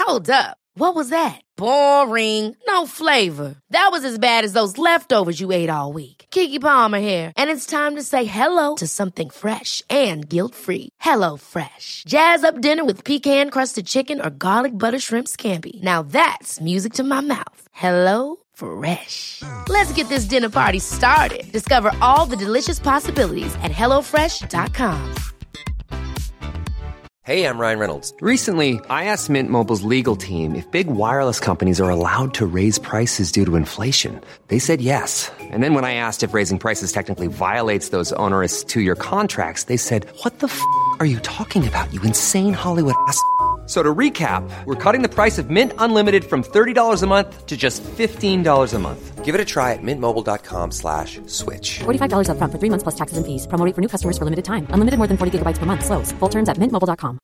Hold up. What was that? Boring. No flavor. That was as bad as those leftovers you ate all week. Keke Palmer here, and it's time to say hello to something fresh and guilt-free. Hello Fresh. Jazz up dinner with pecan-crusted chicken or garlic butter shrimp scampi. Now that's music to my mouth. Hello Fresh. Let's get this dinner party started. Discover all the delicious possibilities at HelloFresh.com. Hey, I'm Ryan Reynolds. Recently, I asked Mint Mobile's legal team if big wireless companies are allowed to raise prices due to inflation. They said yes. And then when I asked if raising prices technically violates those onerous two-year contracts, they said, "What the f*** are you talking about, you insane Hollywood ass?" So to recap, we're cutting the price of Mint Unlimited from $30 a month to just $15 a month. Give it a try at mintmobile.com/switch. $45 up front for 3 months plus taxes and fees. Promo rate for new customers for limited time. Unlimited more than 40 gigabytes per month. Slows full terms at mintmobile.com.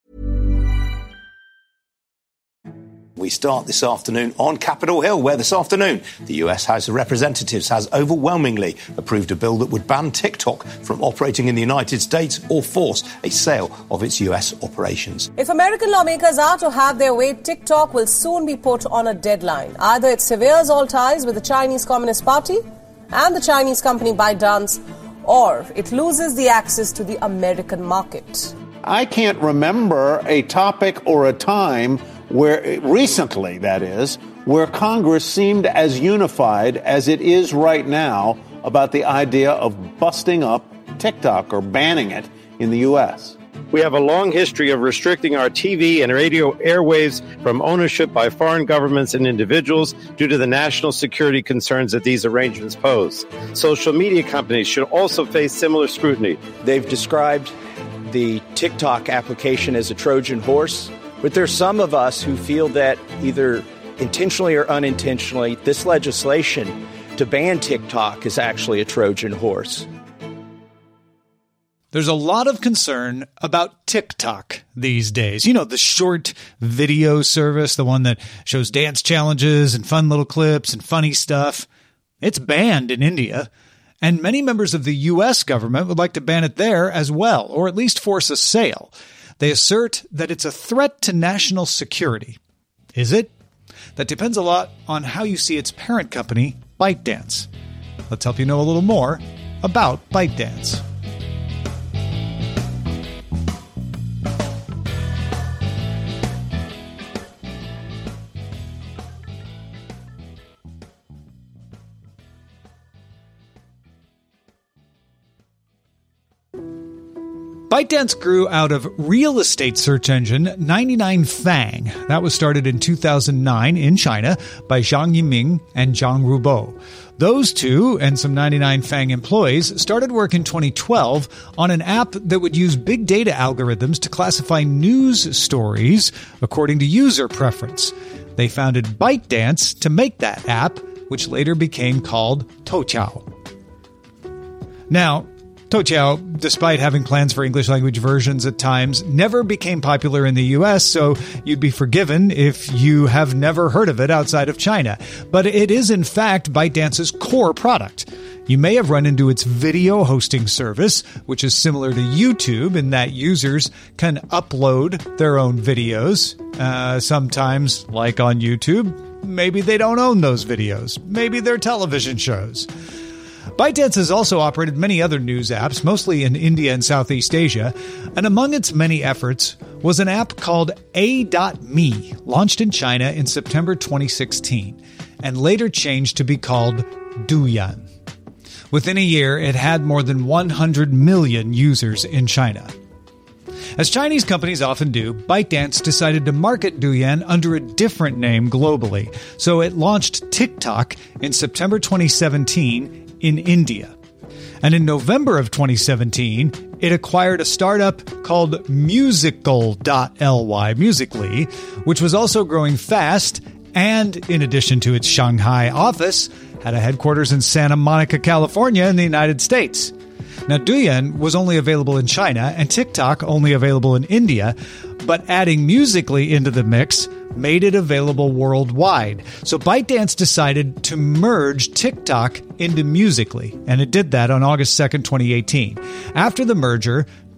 We start this afternoon on Capitol Hill, where this afternoon the US House of Representatives has overwhelmingly approved a bill that would ban TikTok from operating in the United States or force a sale of its US operations. If American lawmakers are to have their way, TikTok will soon be put on a deadline. Either it severs all ties with the Chinese Communist Party and the Chinese company ByteDance, or it loses the access to the American market. I can't remember a topic or a time where, recently that is, where Congress seemed as unified as it is right now about the idea of busting up TikTok or banning it in the U.S. We have a long history of restricting our TV and radio airwaves from ownership by foreign governments and individuals due to the national security concerns that these arrangements pose. Social media companies should also face similar scrutiny. They've described the TikTok application as a Trojan horse, but there's some of us who feel that either intentionally or unintentionally, this legislation to ban TikTok is actually a Trojan horse. There's a lot of concern about TikTok these days. You know, the short video service, the one that shows dance challenges and fun little clips and funny stuff. It's banned in India, and many members of the U.S. government would like to ban it there as well, or at least force a sale. They assert that it's a threat to national security. Is it? That depends a lot on how you see its parent company, ByteDance. Let's help you know a little more about ByteDance. ByteDance grew out of real estate search engine 99Fang. That was started in 2009 in China by Zhang Yiming and Zhang Rubo. Those two and some 99Fang employees started work in 2012 on an app that would use big data algorithms to classify news stories according to user preference. They founded ByteDance to make that app, which later became called Toutiao. Now, Toutiao, despite having plans for English language versions at times, never became popular in the US, so you'd be forgiven if you have never heard of it outside of China. But it is in fact ByteDance's core product. You may have run into its video hosting service, which is similar to YouTube in that users can upload their own videos. Sometimes, like on YouTube, maybe they don't own those videos. Maybe they're television shows. ByteDance has also operated many other news apps, mostly in India and Southeast Asia, and among its many efforts was an app called A.me, launched in China in September 2016, and later changed to be called Douyan. Within a year, it had more than 100 million users in China. As Chinese companies often do, ByteDance decided to market Douyan under a different name globally, so it launched TikTok in September 2017 in India. And in November of 2017, it acquired a startup called Musical.ly, Musical.ly, which was also growing fast and, in addition to its Shanghai office, had a headquarters in Santa Monica, California in the United States. Now, Douyan was only available in China and TikTok only available in India, but adding Musical.ly into the mix made it available worldwide. So ByteDance decided to merge TikTok into Musical.ly, and it did that on August 2nd, 2018. After the merger,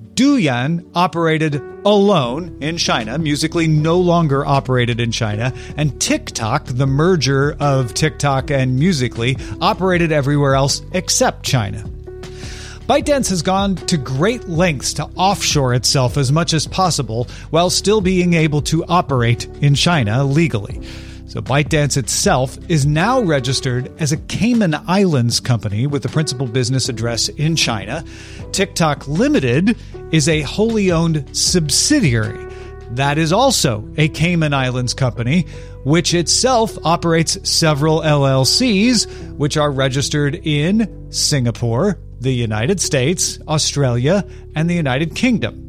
Douyin operated alone in China. Musical.ly no longer operated in China. And TikTok, the merger of TikTok and Musical.ly, operated everywhere else except China. ByteDance has gone to great lengths to offshore itself as much as possible while still being able to operate in China legally. So ByteDance itself is now registered as a Cayman Islands company with the principal business address in China. TikTok Limited is a wholly owned subsidiary. That is also a Cayman Islands company, which itself operates several LLCs, which are registered in Singapore, the United States, Australia, and the United Kingdom.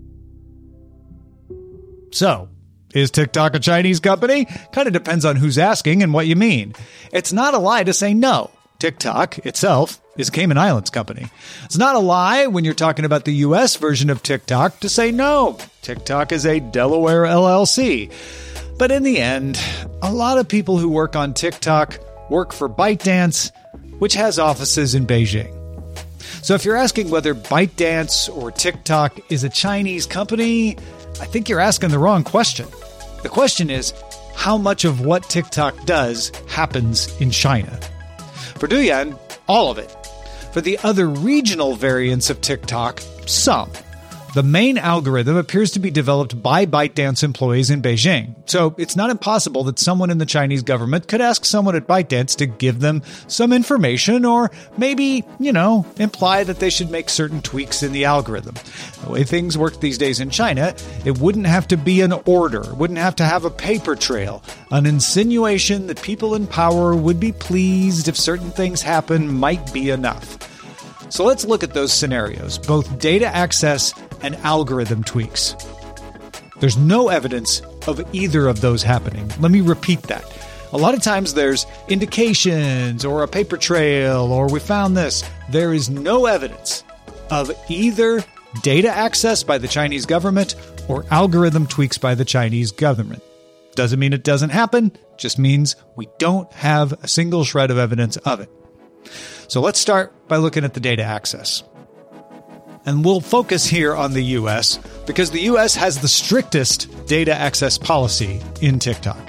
So, is TikTok a Chinese company? Kind of depends on who's asking and what you mean. It's not a lie to say no. TikTok itself is a Cayman Islands company. It's not a lie when you're talking about the U.S. version of TikTok to say no. TikTok is a Delaware LLC. But in the end, a lot of people who work on TikTok work for ByteDance, which has offices in Beijing. So if you're asking whether ByteDance or TikTok is a Chinese company, I think you're asking the wrong question. The question is, how much of what TikTok does happens in China? For Douyin, all of it. For the other regional variants of TikTok, some. The main algorithm appears to be developed by ByteDance employees in Beijing, so it's not impossible that someone in the Chinese government could ask someone at ByteDance to give them some information or maybe, imply that they should make certain tweaks in the algorithm. The way things work these days in China, it wouldn't have to be an order, wouldn't have to have a paper trail. An insinuation that people in power would be pleased if certain things happen might be enough. So let's look at those scenarios, both data access and algorithm tweaks. There's no evidence of either of those happening. Let me repeat that. A lot of times there's indications or a paper trail or we found this. There is no evidence of either data access by the Chinese government or algorithm tweaks by the Chinese government. Doesn't mean it doesn't happen, just means we don't have a single shred of evidence of it. So let's start by looking at the data access. And we'll focus here on the U.S. because the U.S. has the strictest data access policy in TikTok.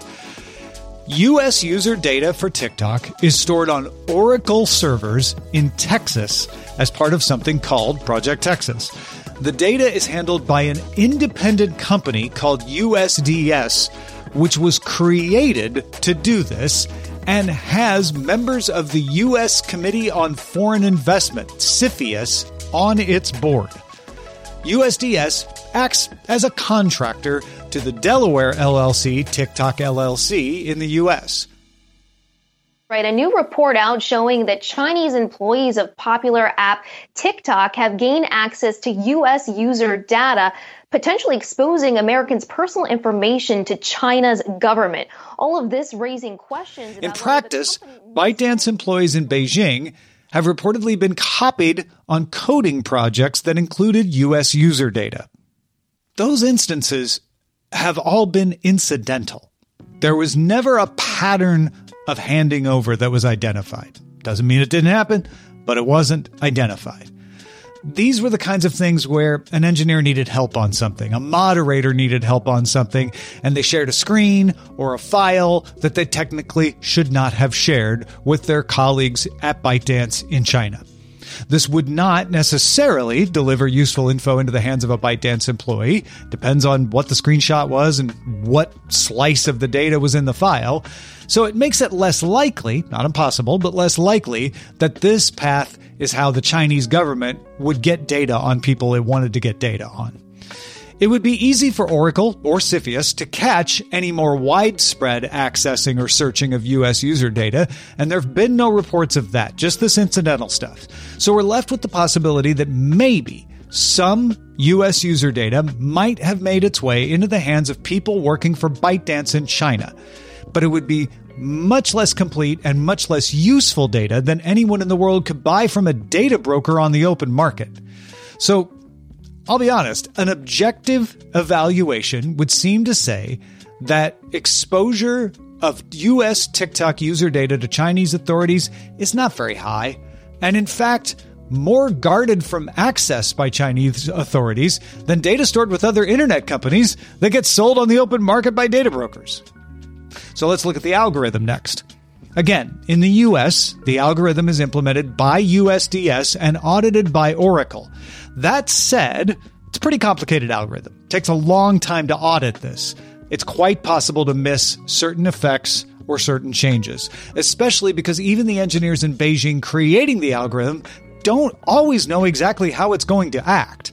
U.S. user data for TikTok is stored on Oracle servers in Texas as part of something called Project Texas. The data is handled by an independent company called USDS, which was created to do this and has members of the U.S. Committee on Foreign Investment, CFIUS, on its board. USDS acts as a contractor to the Delaware LLC, TikTok LLC, in the U.S. Right, a new report out showing that Chinese employees of popular app TikTok have gained access to U.S. user data, potentially exposing Americans' personal information to China's government. All of this raising questions about... In practice, ByteDance employees in Beijing have reportedly been copied on coding projects that included U.S. user data. Those instances have all been incidental. There was never a pattern of handing over that was identified. Doesn't mean it didn't happen, but it wasn't identified. These were the kinds of things where an engineer needed help on something, a moderator needed help on something, and they shared a screen or a file that they technically should not have shared with their colleagues at ByteDance in China. This would not necessarily deliver useful info into the hands of a ByteDance employee. Depends on what the screenshot was and what slice of the data was in the file. So it makes it less likely, not impossible, but less likely that this path is how the Chinese government would get data on people it wanted to get data on. It would be easy for Oracle or CFIUS to catch any more widespread accessing or searching of U.S. user data, and there have been no reports of that, just this incidental stuff. So we're left with the possibility that maybe some U.S. user data might have made its way into the hands of people working for ByteDance in China. But it would be much less complete and much less useful data than anyone in the world could buy from a data broker on the open market. So, I'll be honest, an objective evaluation would seem to say that exposure of U.S. TikTok user data to Chinese authorities is not very high. And in fact, more guarded from access by Chinese authorities than data stored with other internet companies that get sold on the open market by data brokers. So let's look at the algorithm next. Again, in the US, the algorithm is implemented by USDS and audited by Oracle. That said, it's a pretty complicated algorithm. It takes a long time to audit this. It's quite possible to miss certain effects or certain changes, especially because even the engineers in Beijing creating the algorithm don't always know exactly how it's going to act.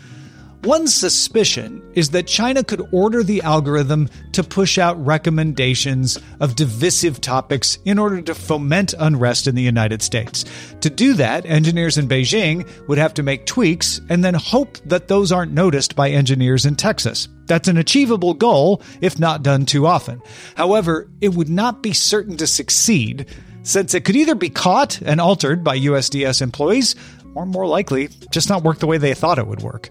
One suspicion is that China could order the algorithm to push out recommendations of divisive topics in order to foment unrest in the United States. To do that, engineers in Beijing would have to make tweaks and then hope that those aren't noticed by engineers in Texas. That's an achievable goal, if not done too often. However, it would not be certain to succeed, since it could either be caught and altered by USDS employees, or more likely, just not work the way they thought it would work.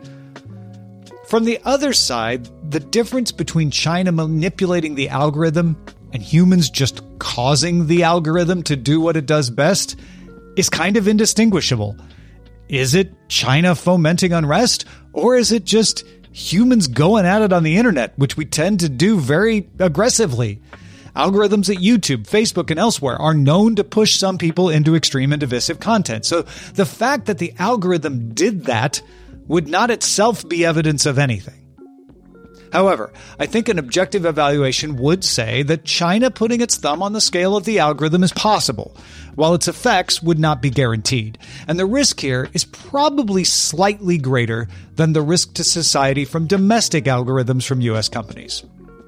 From the other side, the difference between China manipulating the algorithm and humans just causing the algorithm to do what it does best is kind of indistinguishable. Is it China fomenting unrest, or is it just humans going at it on the internet, which we tend to do very aggressively? Algorithms at YouTube, Facebook, and elsewhere are known to push some people into extreme and divisive content. So the fact that the algorithm did that would not itself be evidence of anything. However, I think an objective evaluation would say that China putting its thumb on the scale of the algorithm is possible, while its effects would not be guaranteed. And the risk here is probably slightly greater than the risk to society from domestic algorithms from US companies.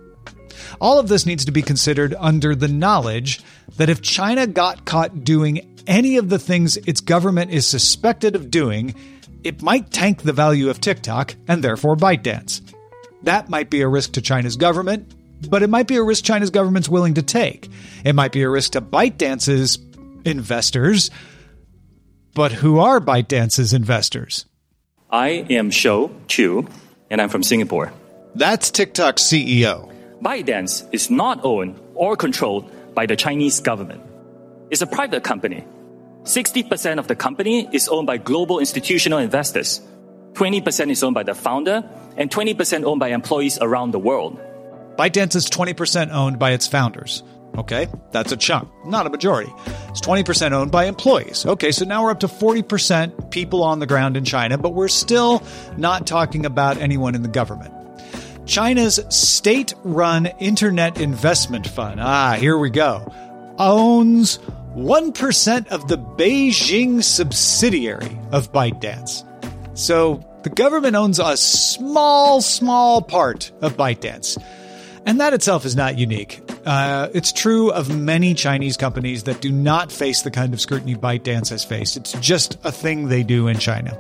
All of this needs to be considered under the knowledge that if China got caught doing any of the things its government is suspected of doing, it might tank the value of TikTok and therefore ByteDance. That might be a risk to China's government, but it might be a risk China's government's willing to take. It might be a risk to ByteDance's investors, but who are ByteDance's investors? I am Shou Chu, and I'm from Singapore. That's TikTok's CEO. ByteDance is not owned or controlled by the Chinese government. It's a private company. 60% of the company is owned by global institutional investors. 20% is owned by the founder, and 20% owned by employees around the world. ByteDance is 20% owned by its founders. Okay, that's a chunk, not a majority. It's 20% owned by employees. Okay, so now we're up to 40% people on the ground in China, but we're still not talking about anyone in the government. China's state-run Internet Investment Fund, here we go, owns 1% of the Beijing subsidiary of ByteDance. So the government owns a small part of ByteDance. And that itself is not unique. It's true of many Chinese companies that do not face the kind of scrutiny ByteDance has faced. It's just a thing they do in China.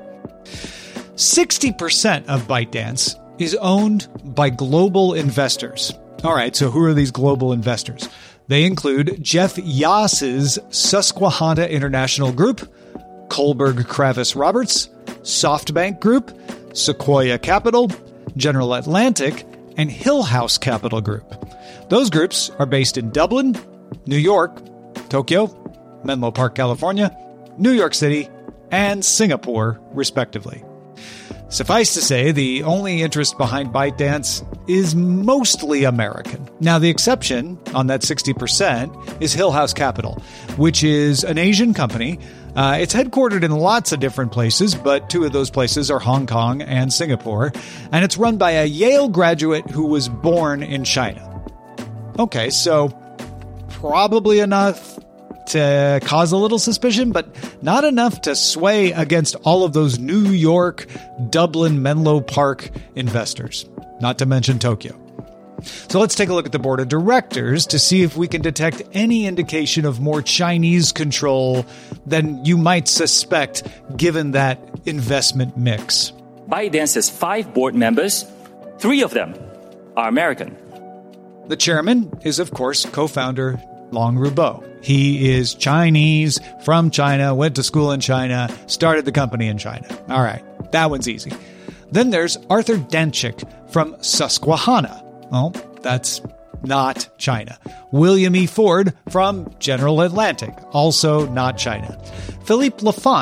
60% of ByteDance is owned by global investors. All right, so who are these global investors? They include Jeff Yass's Susquehanna International Group, Kohlberg Kravis Roberts, SoftBank Group, Sequoia Capital, General Atlantic, and Hillhouse Capital Group. Those groups are based in Dublin, New York, Tokyo, Menlo Park, California, New York City, and Singapore, respectively. Suffice to say, the only interest behind ByteDance is mostly American. Now, the exception on that 60% is Hillhouse Capital, which is an Asian company. It's headquartered in lots of different places, but two of those places are Hong Kong and Singapore, and it's run by a Yale graduate who was born in China. Okay, so probably enough to cause a little suspicion, but not enough to sway against all of those New York, Dublin, Menlo Park investors, not to mention Tokyo. So let's take a look at the board of directors to see if we can detect any indication of more Chinese control than you might suspect given that investment mix. ByteDance has 5 board members. 3 of them are American. The chairman is, of course, co-founder Long Rubo. He is Chinese, from China, went to school in China, started the company in China. All right, that one's easy. Then there's Arthur Danchik from Susquehanna. Well, that's not China. William E. Ford from General Atlantic, also not China. Philippe Lafont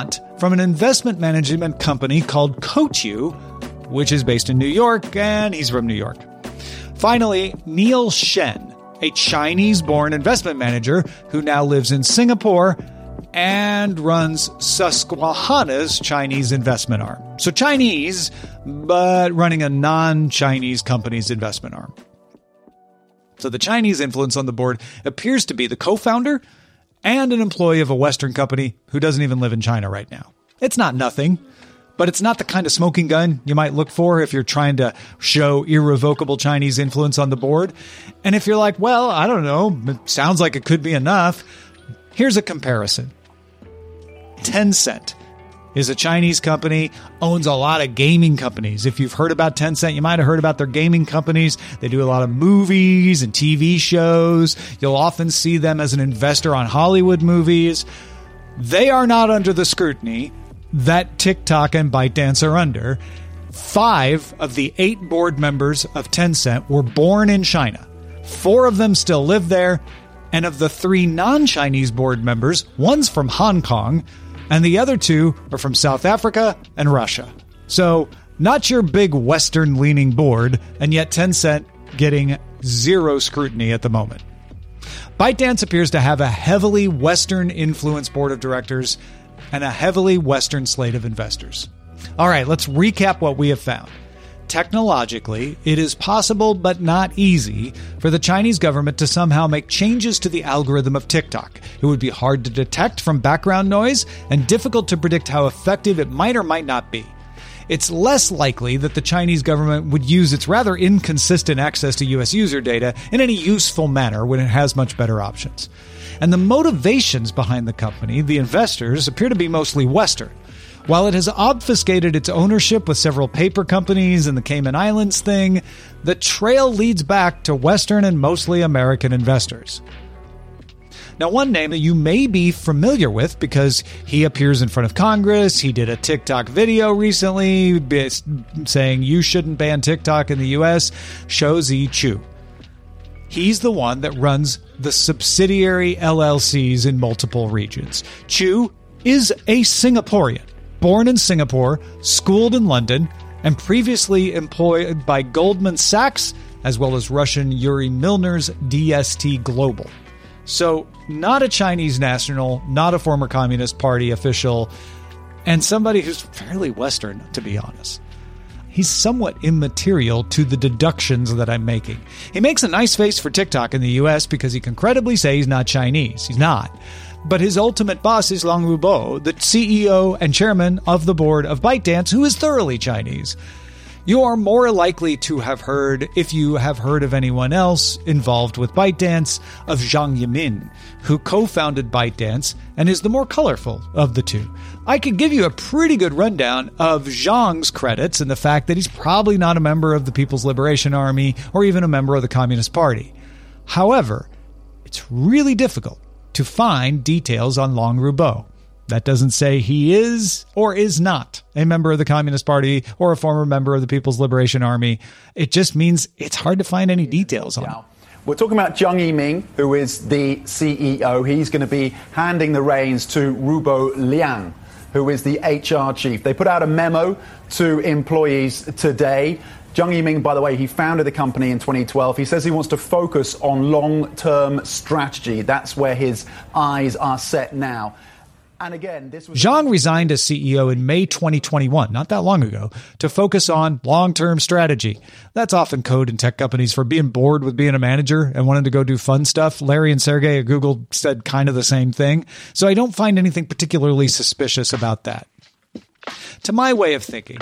from an investment management company called Coatue, which is based in New York, and he's from New York. Finally, Neil Shen, a Chinese-born investment manager who now lives in Singapore and runs Susquehanna's Chinese investment arm. So Chinese, but running a non-Chinese company's investment arm. So the Chinese influence on the board appears to be the co-founder and an employee of a Western company who doesn't even live in China right now. It's not nothing, but it's not the kind of smoking gun you might look for if you're trying to show irrevocable Chinese influence on the board. And if you're like, well, I don't know, it sounds like it could be enough. Here's a comparison. Tencent is a Chinese company, owns a lot of gaming companies. If you've heard about Tencent, you might have heard about their gaming companies. They do a lot of movies and TV shows. You'll often see them as an investor on Hollywood movies. They are not under the scrutiny that TikTok and ByteDance are under. 5 of the 8 board members of Tencent were born in China. 4 of them still live there. And of the 3 non-Chinese board members, one's from Hong Kong, and the other 2 are from South Africa and Russia. So, not your big Western-leaning board, and yet Tencent getting 0 scrutiny at the moment. ByteDance appears to have a heavily Western-influenced board of directors and a heavily Western slate of investors. All right, let's recap what we have found. Technologically, it is possible but not easy for the Chinese government to somehow make changes to the algorithm of TikTok. It would be hard to detect from background noise and difficult to predict how effective it might or might not be. It's less likely that the Chinese government would use its rather inconsistent access to U.S. user data in any useful manner when it has much better options. And the motivations behind the company, the investors, appear to be mostly Western. While it has obfuscated its ownership with several paper companies and the Cayman Islands thing, the trail leads back to Western and mostly American investors. Now, one name that you may be familiar with because he appears in front of Congress, he did a TikTok video recently saying you shouldn't ban TikTok in the U.S., Shou-Zi Chew. He's the one that runs the subsidiary LLCs in multiple regions. Chew is a Singaporean. Born in Singapore, schooled in London, and previously employed by Goldman Sachs, as well as Russian Yuri Milner's DST Global. So, not a Chinese national, not a former Communist Party official, and somebody who's fairly Western, to be honest. He's somewhat immaterial to the deductions that I'm making. He makes a nice face for TikTok in the US because he can credibly say he's not Chinese. He's not. But his ultimate boss is Long Rubo, the CEO and chairman of the board of ByteDance, who is thoroughly Chinese. You are more likely to have heard, if you have heard of anyone else involved with ByteDance, of Zhang Yimin, who co-founded ByteDance and is the more colorful of the two. I could give you a pretty good rundown of Zhang's credits and the fact that he's probably not a member of the People's Liberation Army or even a member of the Communist Party. However, it's really difficult to find details on Long Rubo. That doesn't say he is or is not a member of the Communist Party or a former member of the People's Liberation Army. It just means it's hard to find any details on him. We're talking about Zhang Yiming, who is the CEO. He's going to be handing the reins to Rubo Liang, who is the HR chief. They put out a memo to employees today. Zhang Yiming, by the way, he founded the company in 2012. He says he wants to focus on long-term strategy. That's where his eyes are set now. And again, Zhang resigned as CEO in May 2021, not that long ago, to focus on long-term strategy. That's often code in tech companies for being bored with being a manager and wanting to go do fun stuff. Larry and Sergey at Google said kind of the same thing. So I don't find anything particularly suspicious about that. To my way of thinking,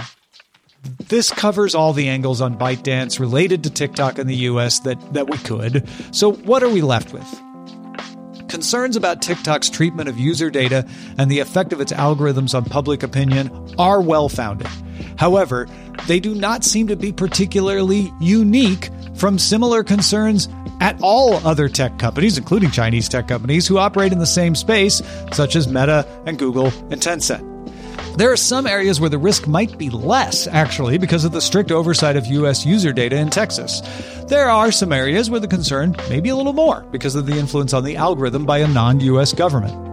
this covers all the angles on ByteDance related to TikTok in the US that we could. So what are we left with? Concerns about TikTok's treatment of user data and the effect of its algorithms on public opinion are well-founded. However, they do not seem to be particularly unique from similar concerns at all other tech companies, including Chinese tech companies, who operate in the same space, such as Meta and Google and Tencent. There are some areas where the risk might be less, actually, because of the strict oversight of U.S. user data in Texas. There are some areas where the concern may be a little more because of the influence on the algorithm by a non-U.S. government.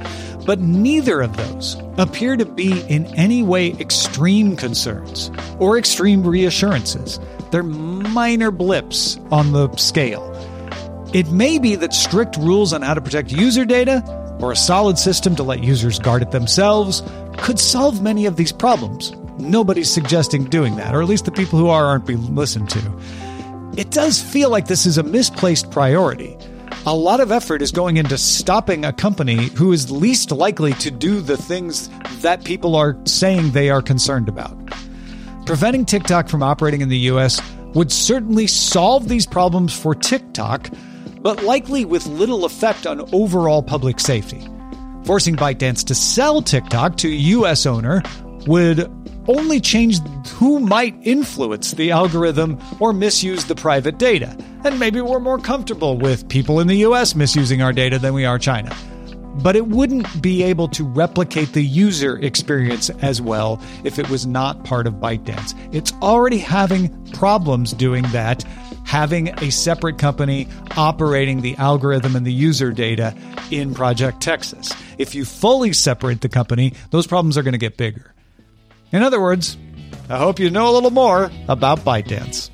But neither of those appear to be in any way extreme concerns or extreme reassurances. They're minor blips on the scale. It may be that strict rules on how to protect user data or a solid system to let users guard it themselves could solve many of these problems. Nobody's suggesting doing that, or at least the people who aren't being listened to. It does feel like this is a misplaced priority. A lot of effort is going into stopping a company who is least likely to do the things that people are saying they are concerned about. Preventing TikTok from operating in the US would certainly solve these problems for TikTok, but likely with little effect on overall public safety. Forcing ByteDance to sell TikTok to a US owner would only change who might influence the algorithm or misuse the private data. And maybe we're more comfortable with people in the US misusing our data than we are China. But it wouldn't be able to replicate the user experience as well if it was not part of ByteDance. It's already having problems doing that, having a separate company operating the algorithm and the user data in Project Texas. If you fully separate the company, those problems are going to get bigger. In other words, I hope you know a little more about ByteDance.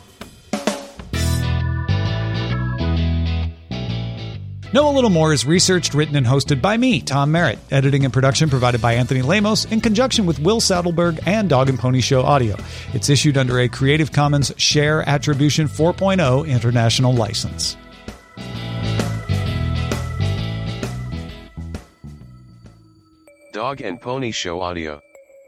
Know a Little More is researched, written, and hosted by me, Tom Merritt. Editing and production provided by Anthony Lemos in conjunction with Will Saddleberg and Dog and Pony Show Audio. It's issued under a Creative Commons Share Attribution 4.0 international license. Dog and Pony Show Audio.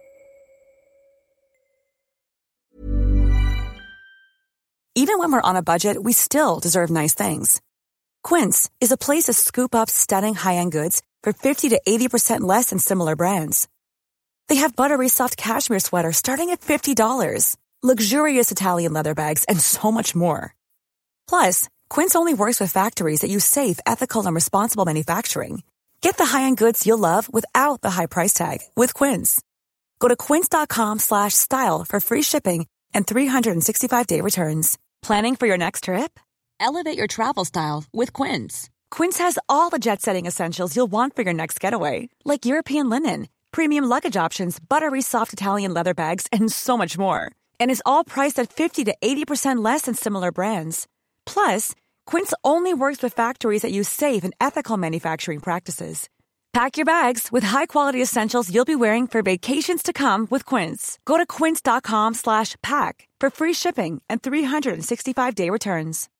Even when we're on a budget, we still deserve nice things. Quince is a place to scoop up stunning high-end goods for 50 to 80% less than similar brands. They have buttery soft cashmere sweaters starting at $50, luxurious Italian leather bags, and so much more. Plus, Quince only works with factories that use safe, ethical, and responsible manufacturing. Get the high-end goods you'll love without the high price tag with Quince. Go to quince.com/style for free shipping and 365-day returns. Planning for your next trip? Elevate your travel style with Quince. Quince has all the jet-setting essentials you'll want for your next getaway, like European linen, premium luggage options, buttery soft Italian leather bags, and so much more. And is all priced at 50 to 80% less than similar brands. Plus, Quince only works with factories that use safe and ethical manufacturing practices. Pack your bags with high-quality essentials you'll be wearing for vacations to come with Quince. Go to quince.com/pack for free shipping and 365-day returns.